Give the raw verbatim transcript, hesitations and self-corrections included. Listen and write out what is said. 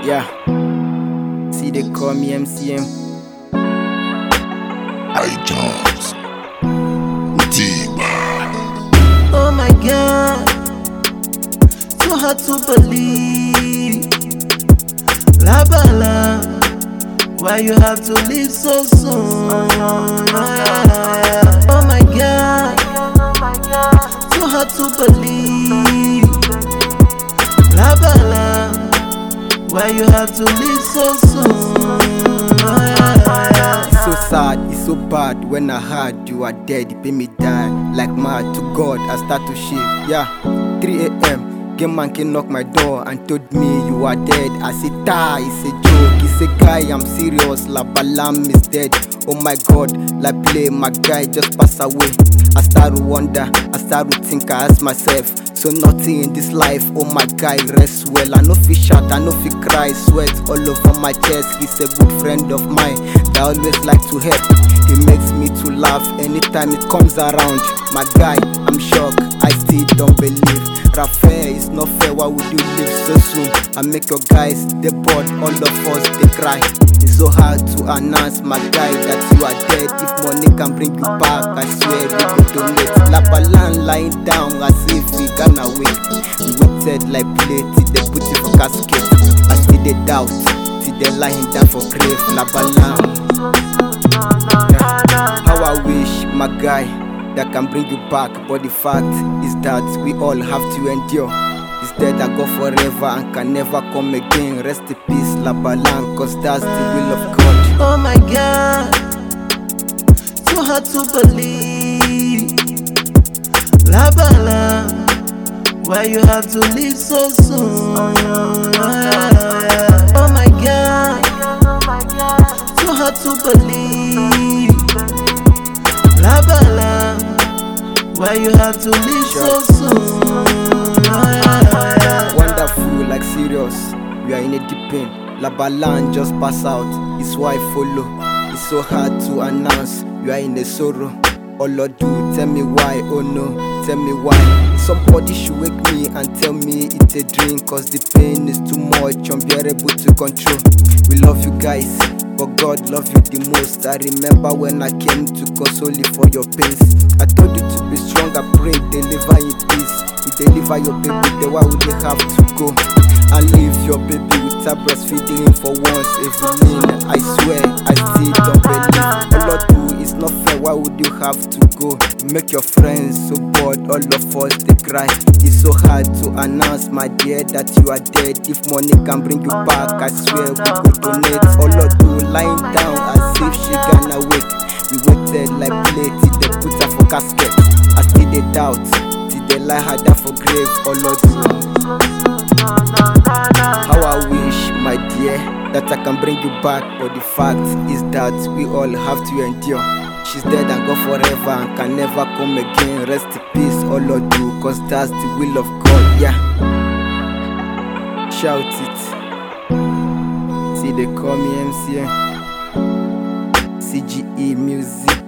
Yeah. See, they call me M C M. I Jones. Oh my God, too hard to believe. La bala, why you have to leave so soon? Oh my God, too hard to believe. La bala, why you have to leave so soon? It's so sad, it's so bad. When I heard you are dead, it made me die. Like mad to God, I start to shake. Yeah, three A M Game man came knock my door and told me you are dead. I said, "Ta, it's a joke." He said, "Guy, I'm serious. La Balam is dead." Oh my God, like play, my guy just passed away. I start to wonder, I start to think, I ask myself, so nothing in this life, oh my guy, rest well. I know fi shout, I know fi cry, sweat all over my chest. He's a good friend of mine that always like to help. He makes me to laugh anytime it comes around. My guy, I'm shocked, I still don't believe. Raphael, it's not fair, why would you leave so soon? I make your guys, they bored, all of us, they cry. It's so hard to announce, my guy, that you are dead. If money can bring you back, I swear we go donate. La Balan lying down as if we gonna wait. We waited like play till they put it for casket. I still they doubt, till they lying down for grave. La Balan, yeah. How I wish, my guy, that can bring you back, but the fact is that we all have to endure. It's dead that go forever and can never come again. Rest in peace, La Balan, cause that's the will of God. Oh my God, too hard to believe. La bala, why you have to leave so soon? Oh my God, too hard to believe. La bala, why you have to leave so soon? Wonderful, like serious, we are in a deep end. La Balan just pass out, his wife follow. It's so hard to announce, you are in a sorrow. Oh Lord, do tell me why, oh no, tell me why. Somebody should wake me and tell me it's a dream, cause the pain is too much, unbearable to control. We love you guys, but God love you the most. I remember when I came to console you for your pains. I told you to be strong, I pray, deliver in peace. You deliver your baby, then why would they have to go and leave your baby without breastfeeding him for once? Evelyn, I swear, I still don't believe. A lot do, it's not fair, why would you have to go? You make your friends so bored, all of us they cry. It's so hard to announce, my dear, that you are dead. If money can bring you back, I swear we could donate. All of do lying down as if she gonna wake. We waited like play till they put her for casket. I still they doubt, till they lie her down for grave. All of do. How I wish, my dear, that I can bring you back, but the fact is that we all have to endure. She's dead and gone forever and can never come again. Rest in peace, all of you, cause that's the will of God, yeah. Shout it. See, they call me M C M. C G E Music.